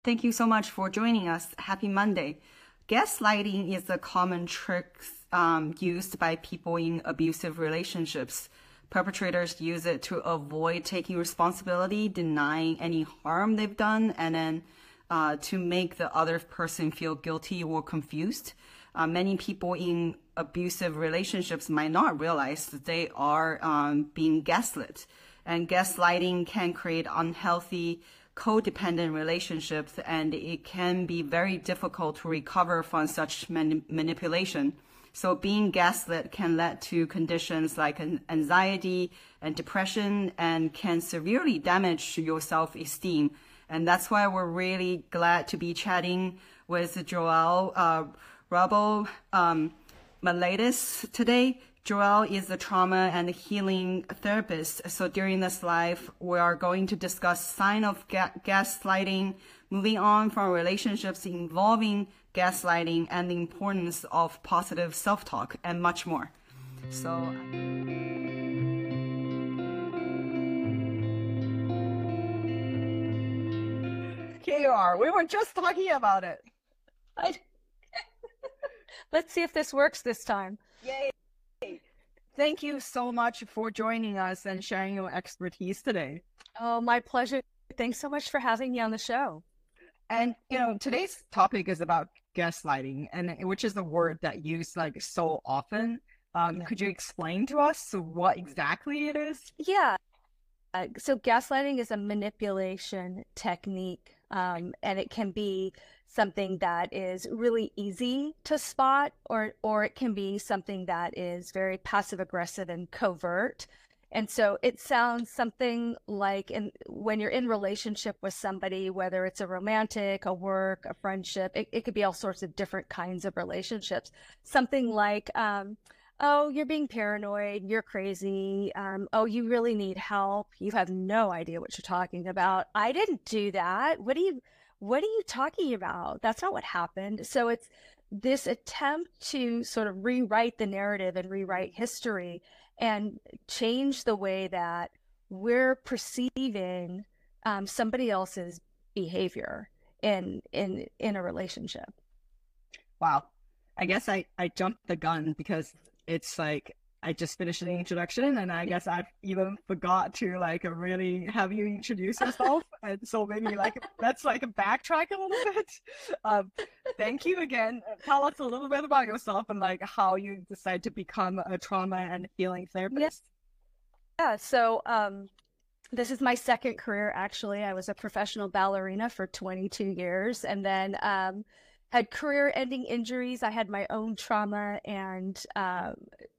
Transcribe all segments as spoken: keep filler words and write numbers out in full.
Thank you so much for joining us. Happy Monday. Gaslighting is a common trick um, used by people in abusive relationships. Perpetrators use it to avoid taking responsibility, denying any harm they've done, and then uh, to make the other person feel guilty or confused. Uh, many people in abusive relationships might not realize that they are um, being gaslit. And gaslighting can create unhealthy codependent relationships, and it can be very difficult to recover from such mani- manipulation. So being gaslit can lead to conditions like anxiety and depression and can severely damage your self-esteem. And that's why we're really glad to be chatting with Joelle uh, Rabo um, Miletus today. Joelle is a trauma and healing therapist. So during this live, we are going to discuss sign of ga- gaslighting, moving on from relationships involving gaslighting and the importance of positive self-talk and much more. So K R, we were just talking about it. I, let's see if this works this time. Yay. Thank you so much for joining us and sharing your expertise today. Oh, my pleasure. Thanks so much for having me on the show. And you know, today's topic is about gaslighting, and which is a word that used like so often. Um, Yeah. could you explain to us what exactly it is? Yeah. Uh, so gaslighting is a manipulation technique, um, and it can be something that is really easy to spot, or or it can be something that is very passive aggressive and covert. And so it sounds something like in when you're in relationship with somebody, whether it's a romantic, a work, a friendship, it, it could be all sorts of different kinds of relationships. Something like, um, oh, you're being paranoid, you're crazy, um, oh, you really need help, you have no idea what you're talking about. I didn't do that. What are you what are you talking about? That's not what happened. So it's this attempt to sort of rewrite the narrative and rewrite history and change the way that we're perceiving um, somebody else's behavior in in in a relationship. Wow. I guess I I jumped the gun because it's like I just finished the introduction, and I guess I even forgot to like really have you introduce yourself. And so maybe like let's like backtrack a little bit. Um, thank you again. Tell us a little bit about yourself and like how you decided to become a trauma and healing Yeah. therapist. Yeah. So um, this is my second career, actually. I was a professional ballerina for twenty-two years and then um, had career ending injuries. I had my own trauma and um,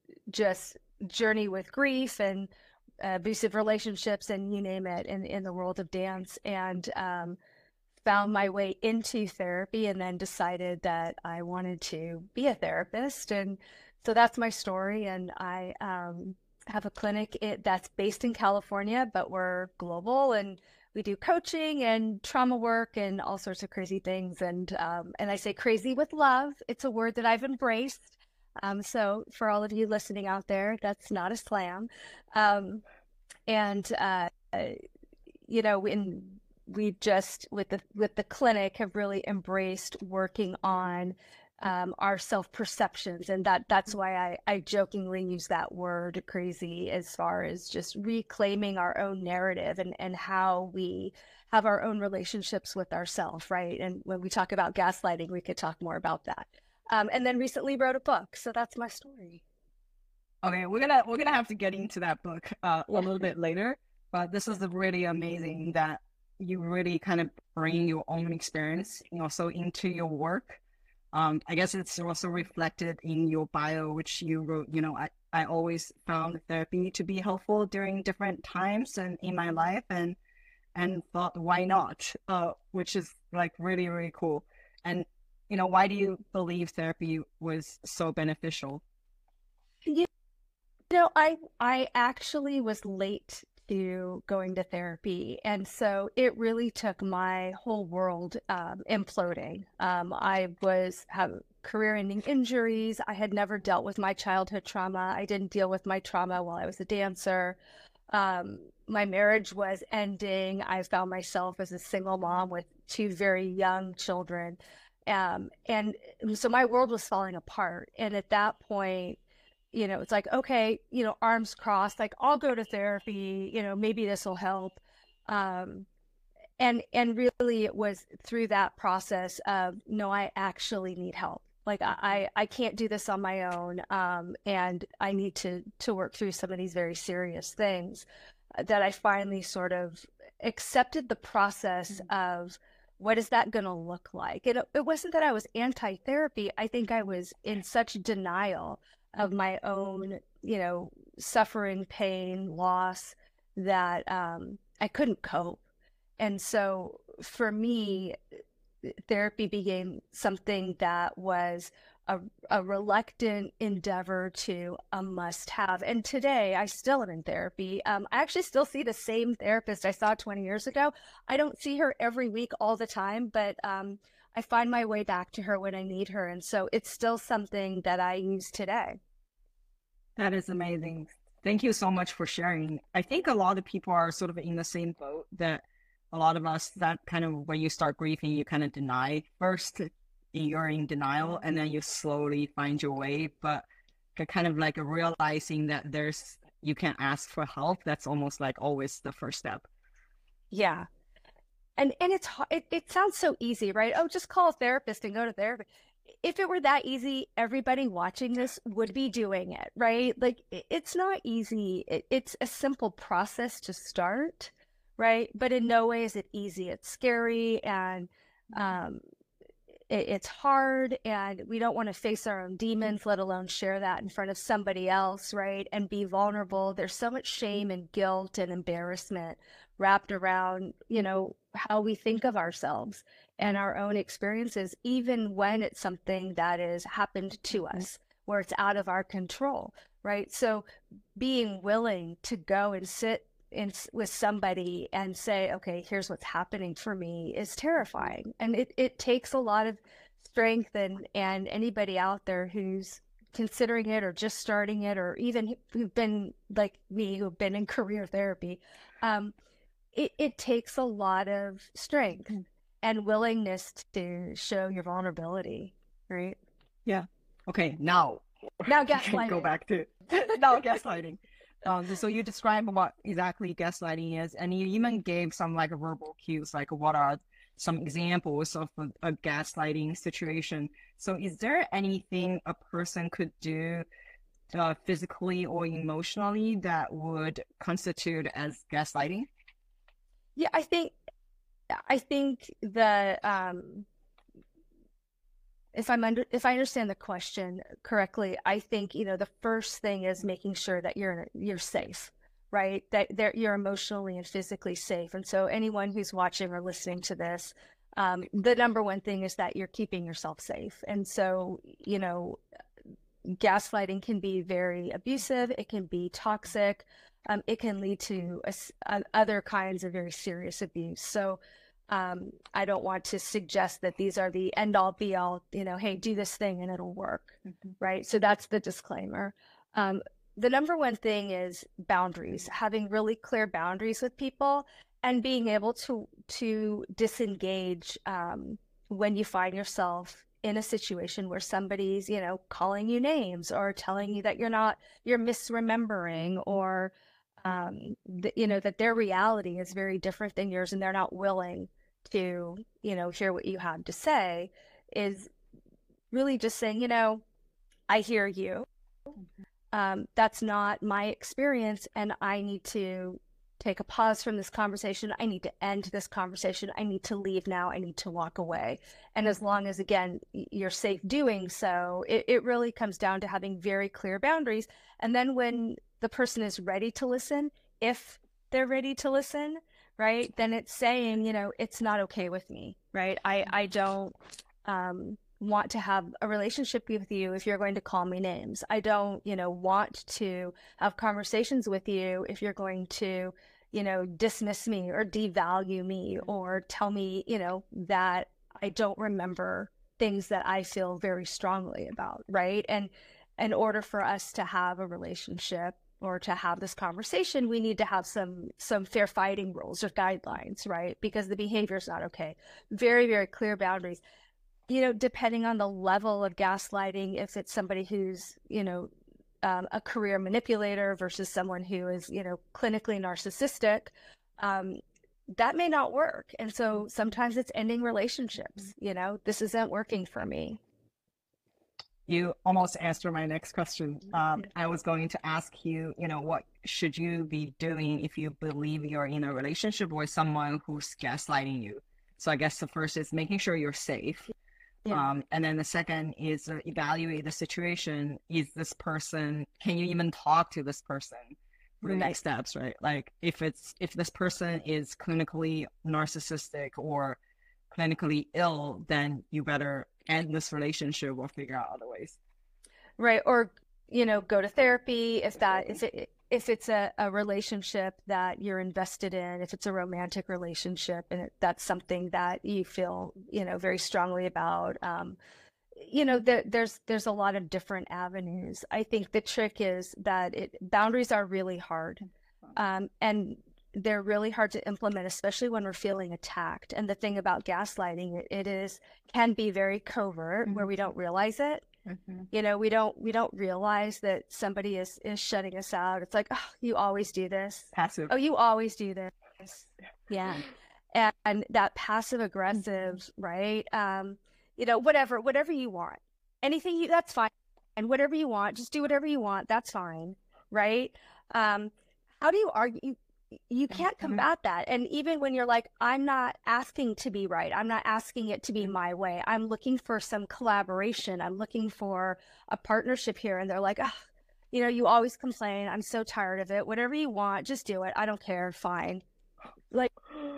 just journey with grief and uh, abusive relationships and you name it in, in the world of dance. And um, found my way into therapy and then decided that I wanted to be a therapist. And so that's my story. And I um, have a clinic it, that's based in California, but we're global and we do coaching and trauma work and all sorts of crazy things. And um, and I say crazy with love. It's a word that I've embraced. Um, so for all of you listening out there, that's not a slam. Um, and uh, you know, in we just with the with the clinic have really embraced working on um, our self perceptions, and that that's why I I jokingly use that word crazy as far as just reclaiming our own narrative and and how we have our own relationships with ourselves, right? And when we talk about gaslighting, we could talk more about that. Um, and then recently wrote a book, so that's my story. Okay, we're gonna we're gonna have to get into that book uh, a Yeah. little bit later, but this is really amazing that you really kind of bring your own experience, you know, so into your work. Um, I guess it's also reflected in your bio, which you wrote. You know, I I always found therapy to be helpful during different times and in my life, and and thought why not? Uh, which is like really really cool. And you know, why do you believe therapy was so beneficial? You know, I I actually was late to going to therapy, and so it really took my whole world um, imploding. Um, I was have career-ending injuries. I had never dealt with my childhood trauma. I didn't deal with my trauma while I was a dancer. Um, my marriage was ending. I found myself as a single mom with two very young children. Um, and so my world was falling apart. And at that point, you know, it's like, okay, you know, arms crossed, like I'll go to therapy, you know, maybe this will help. Um, and and really it was through that process of, no, I actually need help. Like I, I can't do this on my own. Um, and I need to, to work through some of these very serious things, that I finally sort of accepted the process of, what is that going to look like? And it, it wasn't that I was anti-therapy. I think I was in such denial of my own, you know, suffering, pain, loss, that um, I couldn't cope. And so for me, therapy became something that was a, a reluctant endeavor to a must have. And today I still am in therapy. Um, I actually still see the same therapist I saw twenty years ago. I don't see her every week all the time, but um, I find my way back to her when I need her. And so it's still something that I use today. That is amazing. Thank you so much for sharing. I think a lot of people are sort of in the same boat, that a lot of us, that kind of, when you start grieving, you kind of deny first, you're in denial, and then you slowly find your way. But kind of like realizing that there's, you can ask for help, that's almost like always the first step. Yeah. And and it's it, it sounds so easy, right? Oh, just call a therapist and go to therapy. If it were that easy, everybody watching this would be doing it, right? Like, it's not easy. It, it's a simple process to start, right? But in no way is it easy. It's scary, and um, it, it's hard, and we don't want to face our own demons, let alone share that in front of somebody else, right? And be vulnerable. There's so much shame and guilt and embarrassment wrapped around, you know, how we think of ourselves and our own experiences, even when it's something that has happened to us, where it's out of our control, right? So being willing to go and sit in with somebody and say, okay, here's what's happening for me, is terrifying. And it, it takes a lot of strength, and, and anybody out there who's considering it or just starting it, or even who've been like me, who've been in career therapy, um, it, it takes a lot of strength and willingness to show your vulnerability, right? Yeah. Okay, now. Now gaslighting. Go back to now gaslighting. Um, so you described what exactly gaslighting is, and you even gave some like verbal cues, like what are some examples of a, a gaslighting situation. So is there anything a person could do uh, physically or emotionally that would constitute as gaslighting? Yeah, I think I think the um, if I'm under if I understand the question correctly, I think, you know, the first thing is making sure that you're you're safe, right? That that you're emotionally and physically safe. And so anyone who's watching or listening to this, um, the number one thing is that you're keeping yourself safe. And so, you know, gaslighting can be very abusive. It can be toxic. Um, it can lead to a, a, other kinds of very serious abuse. So um, I don't want to suggest that these are the end all be all, you know, hey, do this thing and it'll work, mm-hmm. right? So that's the disclaimer. Um, the number one thing is boundaries, having really clear boundaries with people, and being able to, to disengage um, when you find yourself in a situation where somebody's, you know, calling you names or telling you that you're not, you're misremembering, or um, th- you know, that their reality is very different than yours and they're not willing to, you know, hear what you have to say, is really just saying, you know, I hear you. Um, that's not my experience, and I need to take a pause from this conversation. I need to end this conversation. I need to leave now. I need to walk away. And as long as, again, you're safe doing so, it, it really comes down to having very clear boundaries. And then when the person is ready to listen, if they're ready to listen, right, then it's saying, you know, it's not okay with me, right? I, I don't um, want to have a relationship with you if you're going to call me names. I don't, you know, want to have conversations with you if you're going to, you know, dismiss me or devalue me or tell me, you know, that I don't remember things that I feel very strongly about, right? And in order for us to have a relationship, or to have this conversation, we need to have some some fair fighting rules or guidelines, right? Because the behavior is not okay. Very, very clear boundaries. You know, depending on the level of gaslighting, if it's somebody who's, you know, um, a career manipulator versus someone who is, you know, clinically narcissistic, um, that may not work. And so sometimes it's ending relationships. You know, this isn't working for me. You almost answered my next question. Um, I was going to ask you, you know, what should you be doing if you believe you're in a relationship with someone who's gaslighting you? So I guess the first is making sure you're safe. Yeah. Um, and then the second is uh, evaluate the situation. Is this person, can you even talk to this person? The next steps, right? Like if it's, if this person is clinically narcissistic or clinically ill, then you better end this relationship or figure out other ways. Right. Or, you know, go to therapy if that, if it, if it's a, a relationship that you're invested in, if it's a romantic relationship and it, that's something that you feel, you know, very strongly about, um, you know, there, there's, there's a lot of different avenues. I think the trick is that it, boundaries are really hard. Um, and they're really hard to implement, especially when we're feeling attacked. And the thing about gaslighting, it, it is, can be very covert, mm-hmm. where we don't realize it. Mm-hmm. You know, we don't, we don't realize that somebody is, is shutting us out. It's like, oh, you always do this. Passive. Oh, you always do this. Yeah. And, and that passive aggressive, right? Um, you know, whatever, whatever you want, anything you, that's fine. And whatever you want, just do whatever you want. That's fine. Right. Um, how do you argue? You can't combat that. And even when you're like, I'm not asking to be right, I'm not asking it to be my way, I'm looking for some collaboration, I'm looking for a partnership here. And they're like, oh, you know, you always complain, I'm so tired of it, whatever you want, just do it, I don't care, fine. Like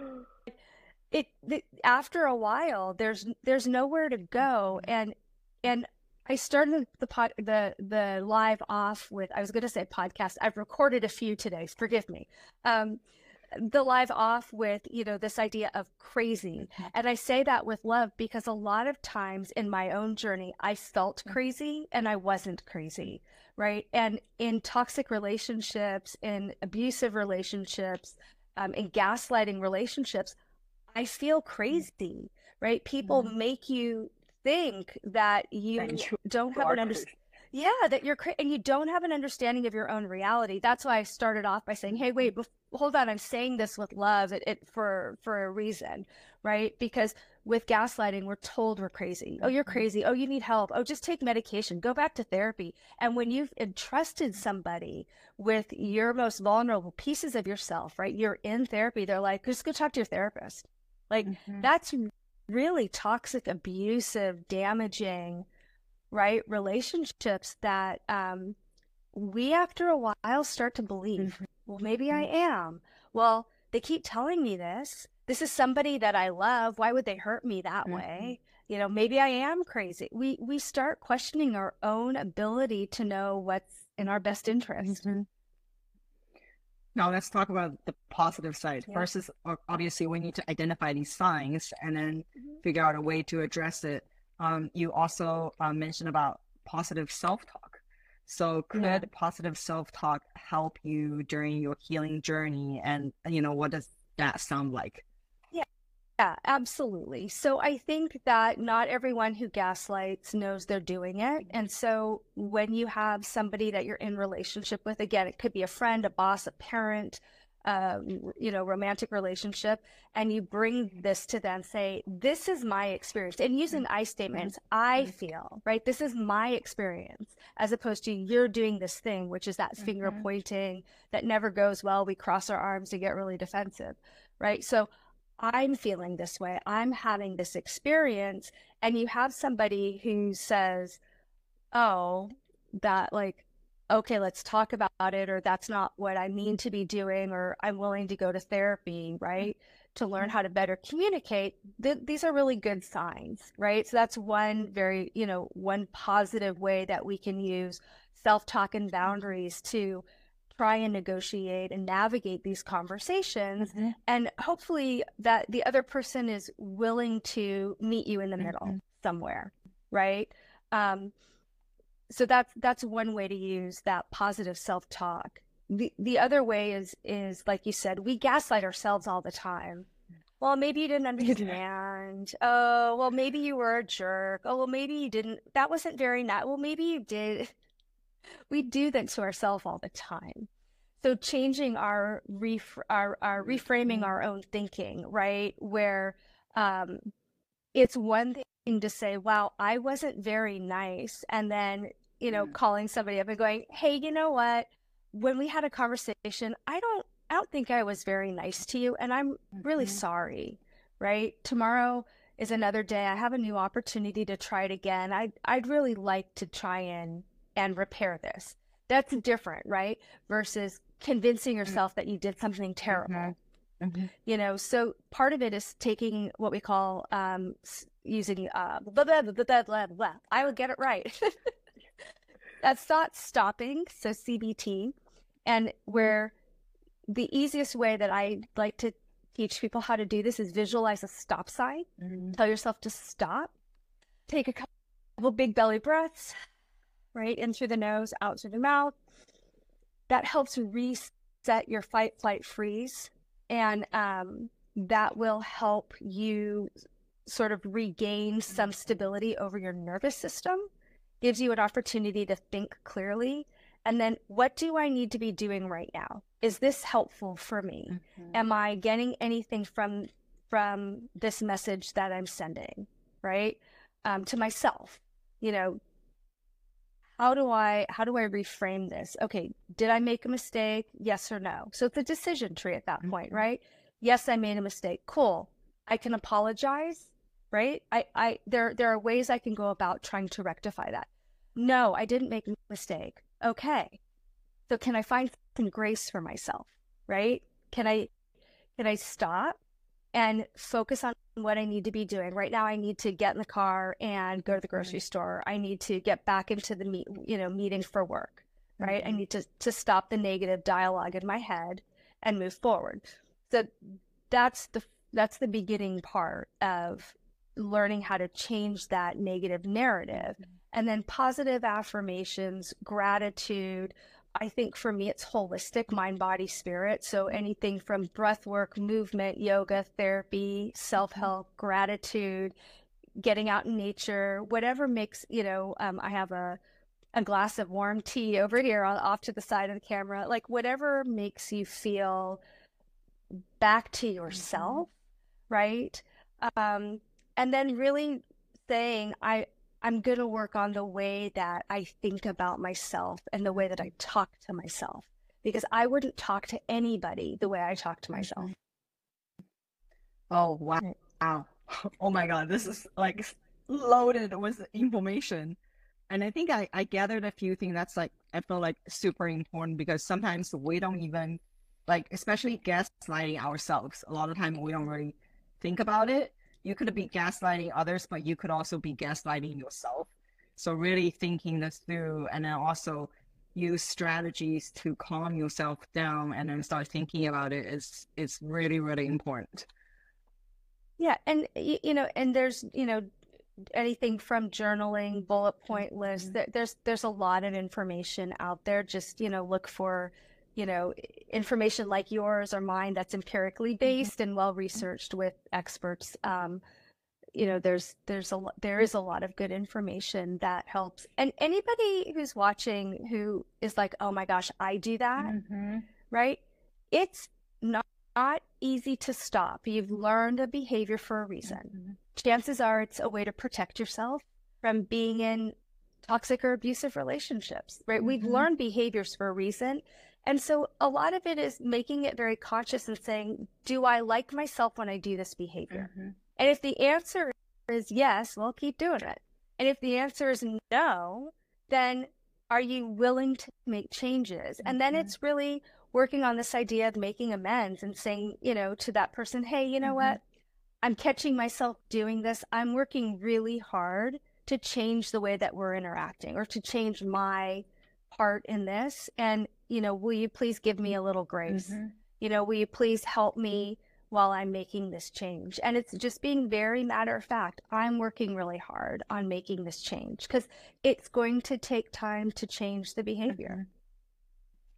it, it after a while, there's there's nowhere to go. And and I started the pod, the the live off with, I was going to say podcast. I've recorded a few today. Forgive me. Um, the live off with, you know, this idea of crazy. And I say that with love because a lot of times in my own journey, I felt crazy and I wasn't crazy, right? And in toxic relationships, in abusive relationships, um, in gaslighting relationships, I feel crazy, right? People mm-hmm. make you think that you, you don't have an understanding. Yeah, that you're cra- and you don't have an understanding of your own reality. That's why I started off by saying, "Hey, wait, bef- hold on. I'm saying this with love, it, it for for a reason, right? Because with gaslighting, we're told we're crazy. Oh, you're crazy. Oh, you need help. Oh, just take medication. Go back to therapy." And when you've entrusted somebody with your most vulnerable pieces of yourself, right? You're in therapy. They're like, "Just go talk to your therapist." Like mm-hmm. that's really toxic, abusive, damaging, right? Relationships that um, we, after a while, start to believe, mm-hmm. well, maybe I am. Well, they keep telling me this. This is somebody that I love. Why would they hurt me that mm-hmm. way? You know, maybe I am crazy. We, we start questioning our own ability to know what's in our best interest. Mm-hmm. Now let's talk about the positive side. Yeah. First is obviously we need to identify these signs and then mm-hmm. figure out a way to address it. Um, you also uh, mentioned about positive self-talk. So could yeah. positive self-talk help you during your healing journey? And, you know, what does that sound like? Yeah, absolutely. So I think that not everyone who gaslights knows they're doing it. And so when you have somebody that you're in relationship with, again, it could be a friend, a boss, a parent, um, you know, romantic relationship, and you bring this to them, say, this is my experience. And using I statements, I feel, right? This is my experience, as opposed to you're doing this thing, which is that mm-hmm. finger pointing that never goes well. We cross our arms and get really defensive, right? So I'm feeling this way. I'm having this experience. And you have somebody who says, oh, that like, okay, let's talk about it, or that's not what I mean to be doing, or I'm willing to go to therapy, right? To learn how to better communicate. Th- these are really good signs, right? So that's one very, you know, one positive way that we can use self-talk and boundaries to try and negotiate and navigate these conversations. Mm-hmm. And hopefully that the other person is willing to meet you in the middle mm-hmm. somewhere, right? Um, so that's, that's one way to use that positive self-talk. the, the other way is, is like you said, we gaslight ourselves all the time. Well, maybe you didn't understand. Oh, well, maybe you were a jerk. Oh, well, maybe you didn't. That wasn't very nice. Well, maybe you did. We do that to ourselves all the time. So changing our ref our, our reframing our own thinking, right? Where um, it's one thing to say, wow, I wasn't very nice. And then, you know, calling somebody up and going, hey, you know what? When we had a conversation, I don't I don't think I was very nice to you, and I'm really Mm-hmm. sorry, right? Tomorrow is another day. I have a new opportunity to try it again. I'd, I'd really like to try and, and repair this. That's different, right? Versus convincing yourself that you did something terrible. Mm-hmm. You know, so part of it is taking what we call um, s- using, uh, blah, blah, blah, blah, blah, blah, blah. I would get it right. That's thought stopping, so C B T, and where the easiest way that I like to teach people how to do this is visualize a stop sign. Mm-hmm. Tell yourself to stop. Take a couple big belly breaths, right? In through the nose, out through the mouth. That helps reset your fight, flight, freeze. And um, that will help you sort of regain some stability over your nervous system. Gives you an opportunity to think clearly. And then, what do I need to be doing right now? Is this helpful for me? Mm-hmm. Am I getting anything from from this message that I'm sending, right? Um, to myself, you know, how do I how do I reframe this? Okay, did I make a mistake? Yes or no? So it's a decision tree at that Mm-hmm. point, right? Yes, I made a mistake. Cool. I can apologize, right? I, I there there are ways I can go about trying to rectify that. No, I didn't make a mistake. Okay. So can I find some grace for myself, right? Can I can I stop and focus on what I need to be doing? Right now I need to get in the car and go to the grocery store. I need to get back into the meet, you know, meeting for work, right? Mm-hmm. I need to to stop the negative dialogue in my head and move forward. So that's the that's the beginning part of learning how to change that negative narrative. And then positive affirmations, gratitude. I think for me, it's holistic, mind, body, spirit. So anything from breath work, movement, yoga, therapy, self-help, gratitude, getting out in nature, whatever makes, you know, um, I have a, a glass of warm tea over here on, off to the side of the camera, like whatever makes you feel back to yourself, mm-hmm. right? Um, and then really saying, I, I'm going to work on the way that I think about myself and the way that I talk to myself, because I wouldn't talk to anybody the way I talk to myself. Oh, wow. Wow. Oh my God. This is like loaded with information. And I think I, I gathered a few things that's like, I feel like super important, because sometimes we don't even like, especially gaslighting ourselves. A lot of time we don't really think about it. You could be gaslighting others, but you could also be gaslighting yourself. So really thinking this through, and then also use strategies to calm yourself down and then start thinking about it is, is really, really important. Yeah. And, you know, and there's, you know, anything from journaling, bullet point lists, mm-hmm. there's, there's a lot of information out there. Just, you know, look for, you know, information like yours or mine that's empirically based mm-hmm. and well researched with experts. Um, you know, there's there's a there is a lot of good information that helps. And anybody who's watching who is like, oh my gosh, I do that, mm-hmm. right? It's not, not easy to stop. You've learned a behavior for a reason. Mm-hmm. Chances are it's a way to protect yourself from being in toxic or abusive relationships, right? Mm-hmm. We've learned behaviors for a reason. And so a lot of it is making it very conscious and saying, do I like myself when I do this behavior? Mm-hmm. And if the answer is yes, well, keep doing it. And if the answer is no, then are you willing to make changes? Mm-hmm. And then it's really working on this idea of making amends and saying, you know, to that person, hey, you know mm-hmm. what? I'm catching myself doing this. I'm working really hard to change the way that we're interacting or to change my part in this. And, you know, will you please give me a little grace? Mm-hmm. You know, will you please help me while I'm making this change? And it's just being very matter of fact. I'm working really hard on making this change because it's going to take time to change the behavior.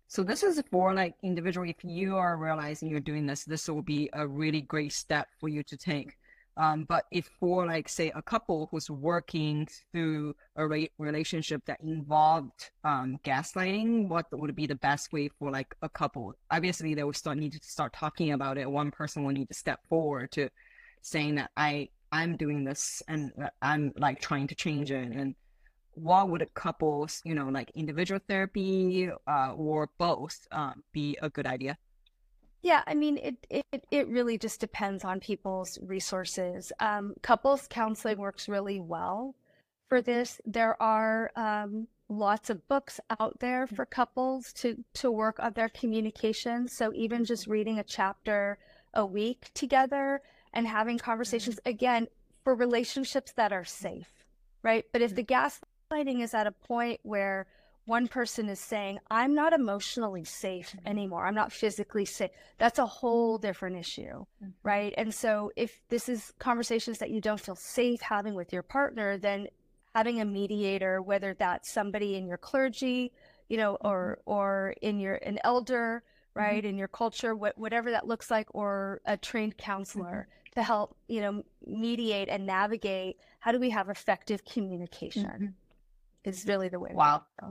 So this is for like individual, if you are realizing you're doing this, this will be a really great step for you to take. Um, but if for like, say, a couple who's working through a re- relationship that involved um, gaslighting, what would be the best way for like a couple? Obviously, they will start need to start talking about it. One person will need to step forward to saying that I, I'm doing this and I'm like trying to change it. And what would a couples, you know, like individual therapy uh, or both uh, be a good idea? Yeah, I mean, it, it, it really just depends on people's resources. Um, couples counseling works really well for this. There are um, lots of books out there for couples to, to work on their communication. So even just reading a chapter a week together and having conversations, again, for relationships that are safe, right? But if the gaslighting is at a point where one person is saying, I'm not emotionally safe anymore, I'm not physically safe, that's a whole different issue, mm-hmm. right? And so if this is conversations that you don't feel safe having with your partner, then having a mediator, whether that's somebody in your clergy, you know, or or in your an elder, right, mm-hmm. in your culture, wh- whatever that looks like, or a trained counselor mm-hmm. to help, you know, mediate and navigate how do we have effective communication mm-hmm. is really the way. Wow. To go.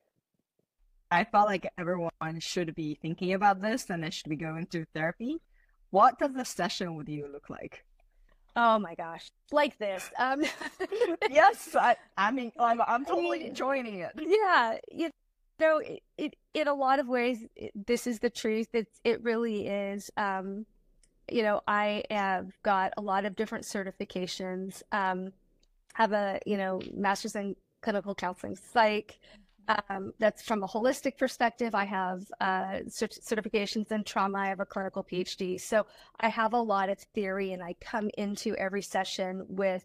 I felt like everyone should be thinking about this and they should be going through therapy. What does a session with you look like? Oh my gosh, like this. Um, yes, I, I mean, I'm, I'm totally enjoying it. Yeah, you know, it, it in a lot of ways, it, this is the truth. It's, it really is. Um, you know, I have got a lot of different certifications. Um, have a, you know, master's in clinical counseling psych. Um, that's from a holistic perspective. I have uh, cert- certifications in trauma. I have a clinical P H D. So I have a lot of theory, and I come into every session with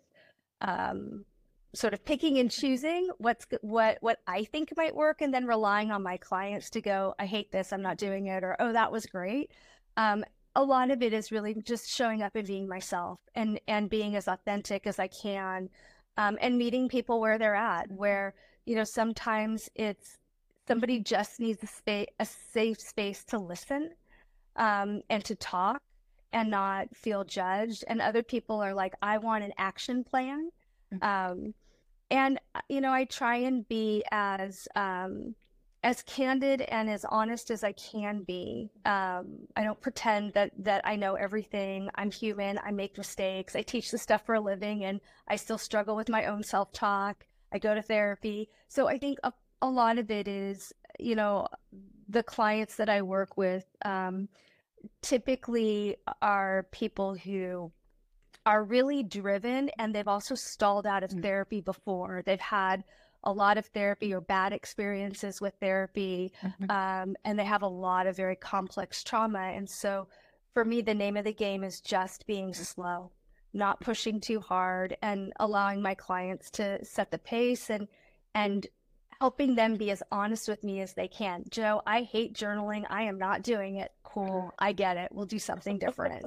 um, sort of picking and choosing what's what what I think might work, and then relying on my clients to go, I hate this, I'm not doing it, or oh, that was great. Um, a lot of it is really just showing up and being myself, and and being as authentic as I can, um, and meeting people where they're at, where you know, sometimes it's somebody just needs a space, a safe space to listen um, and to talk and not feel judged. And other people are like, I want an action plan. Mm-hmm. Um, and, you know, I try and be as, um, as candid and as honest as I can be. Um, I don't pretend that, that I know everything. I'm human. I make mistakes. I teach this stuff for a living, and I still struggle with my own self-talk. I go to therapy. So I think a, a lot of it is, you know, the clients that I work with um, typically are people who are really driven, and they've also stalled out of therapy before. They've had a lot of therapy or bad experiences with therapy, mm-hmm. um, and they have a lot of very complex trauma. And so for me, the name of the game is just being slow, not pushing too hard, and allowing my clients to set the pace, and and helping them be as honest with me as they can. Joe, I hate journaling. I am not doing it. Cool. I get it. We'll do something different.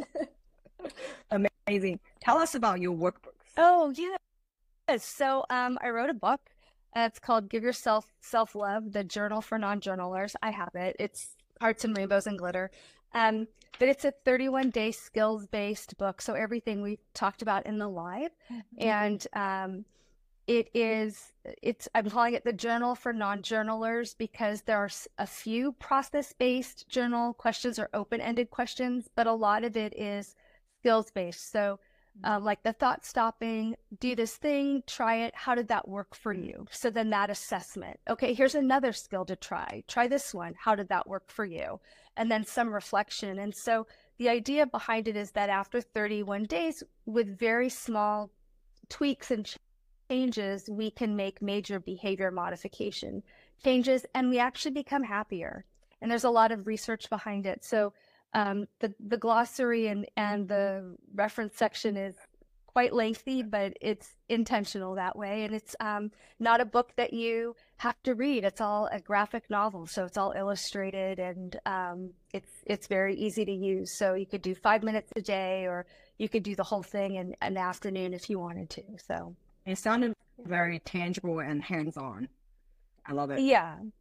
Amazing. Tell us about your workbooks. Oh, yeah. So um, I wrote a book. Uh, it's called Give Yourself Self-Love, the Journal for Non-Journalers. I have it. It's hearts and rainbows and glitter. Um, but it's a thirty-one day skills-based book. So everything we talked about in the live. Mm-hmm. And um, it is, it's, I'm calling it the Journal for Non-Journalers because there are a few process-based journal questions or open-ended questions, but a lot of it is skills-based. So uh, like the thought stopping, do this thing, try it. How did that work for you? So then that assessment. Okay, here's another skill to try. Try this one. How did that work for you? And then some reflection. And so the idea behind it is that after thirty-one days, with very small tweaks and changes, we can make major behavior modification changes, and we actually become happier. And there's a lot of research behind it. So um, the, the glossary and, and the reference section is quite lengthy, but it's intentional that way. And it's um, not a book that you have to read. It's all a graphic novel. So it's all illustrated, and um, it's, it's very easy to use. So you could do five minutes a day, or you could do the whole thing in an afternoon if you wanted to. So it sounded very tangible and hands-on. I love it. Yeah.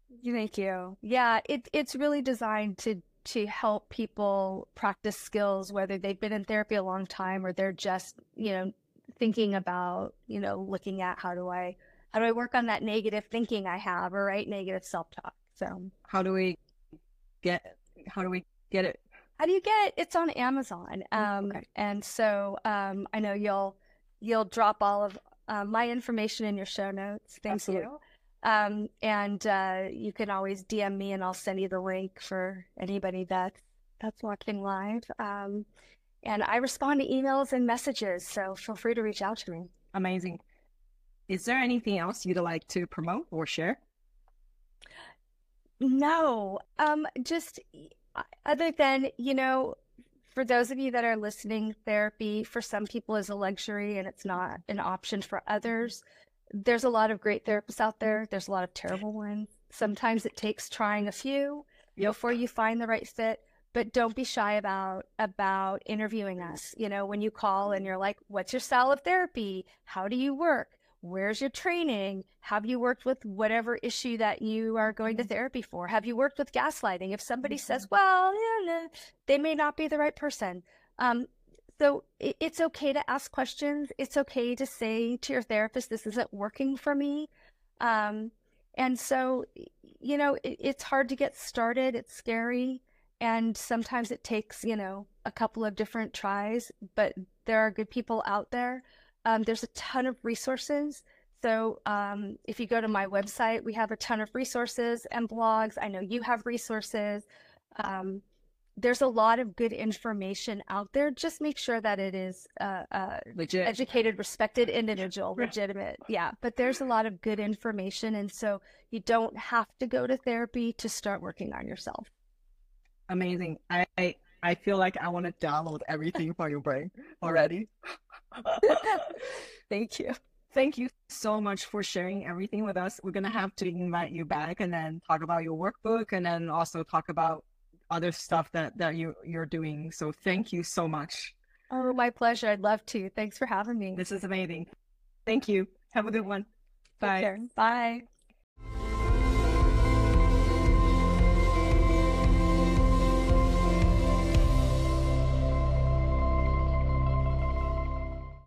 Thank you. Yeah, it, it's really designed to to help people practice skills, whether they've been in therapy a long time or they're just, you know, thinking about, you know, looking at how do I how do I work on that negative thinking I have, or right negative self-talk. So How do we get, how do we get it? how do you get it? It's on Amazon. Um, Okay. and so um, I know you'll you'll drop all of uh, my information in your show notes. Thank Absolutely. you. Um, and uh, you can always D M me, and I'll send you the link for anybody that's that's watching live. Um, and I respond to emails and messages, so feel free to reach out to me. Amazing. Is there anything else you'd like to promote or share? No, um, just uh, other than, you know, for those of you that are listening, therapy for some people is a luxury and it's not an option for others. There's a lot of great therapists out there. There's a lot of terrible ones. Sometimes it takes trying a few Yep. before you find the right fit, but don't be shy about about interviewing us. You know, when you call and you're like, "What's your style of therapy? How do you work? Where's your training? Have you worked with whatever issue that you are going to therapy for? Have you worked with gaslighting?" If somebody says, "Well, yeah, nah," they may not be the right person. Um, so it, it's okay to ask questions. It's okay to say to your therapist, "This isn't working for me." Um, and so, you know, it, it's hard to get started. It's scary. And sometimes it takes, you know, a couple of different tries, but there are good people out there. Um, there's a ton of resources. So um, if you go to my website, we have a ton of resources and blogs. I know you have resources. Um, there's a lot of good information out there. Just make sure that it is uh, uh, Legit. educated, respected individual, legitimate. Yeah, but there's a lot of good information. And so you don't have to go to therapy to start working on yourself. Amazing. I, I, I feel like I want to download everything from your brain already. Thank you. Thank you so much for sharing everything with us. We're going to have to invite you back and then talk about your workbook and then also talk about other stuff that, that you, you're doing. So thank you so much. Oh, my pleasure. I'd love to. Thanks for having me. This is amazing. Thank you. Have a good one. Take Bye. care. Bye.